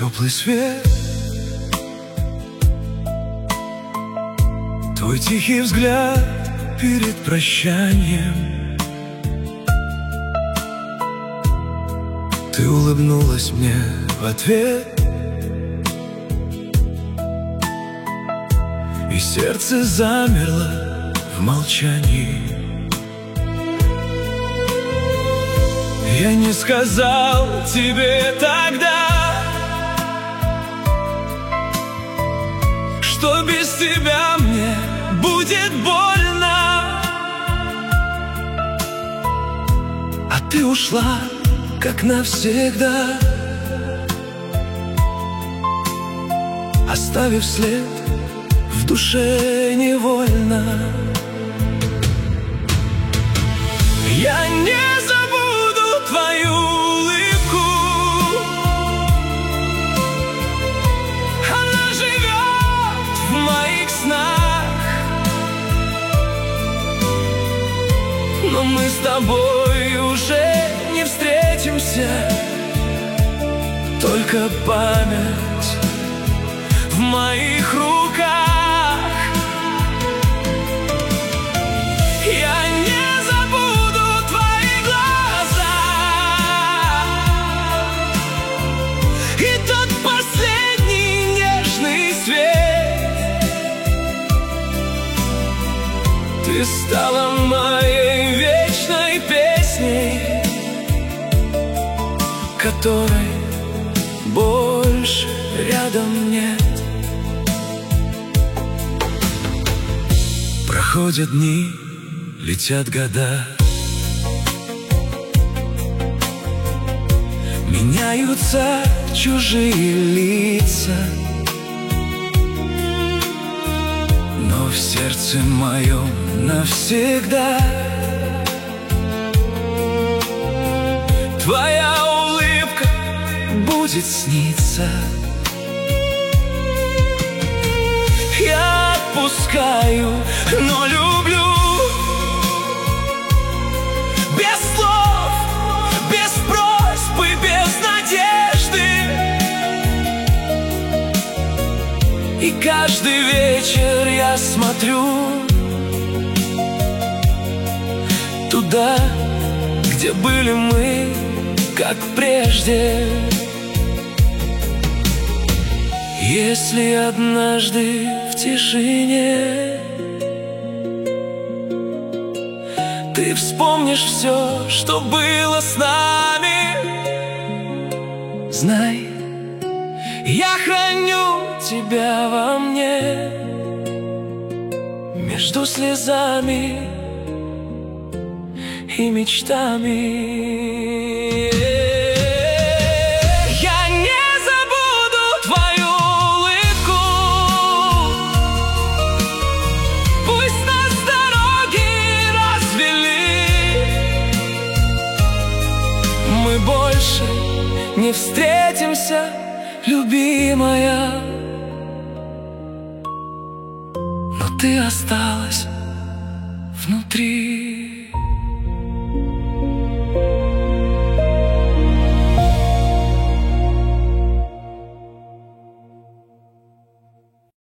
теплый свет, твой тихий взгляд перед прощанием. Ты улыбнулась мне в ответ, и сердце замерло в молчании. Я не сказал тебе тогда, что без тебя мне будет больно, а ты ушла, как навсегда, оставив след в душе невольно. Я не забуду твою улыбку, она живет в моих снах, но мы с тобой уже не встретимся, только память в моих руках. Я не забуду твои глаза и тот последний нежный свет. Ты стала моей вечной песней, которой больше рядом нет. Проходят дни, летят года, меняются чужие лица, но в сердце моем навсегда твоя улыбка будет сниться. Я отпускаю, но люблю, без слов, без просьб и без надежды. И каждый вечер я смотрю туда, где были мы, как прежде. Если однажды в тишине ты вспомнишь все, что было с нами, знай, я храню тебя во мне между слезами и мечтами. Я не забуду твою улыбку, пусть нас дороги развели, мы больше не встретимся, любимая, но ты осталась внутри.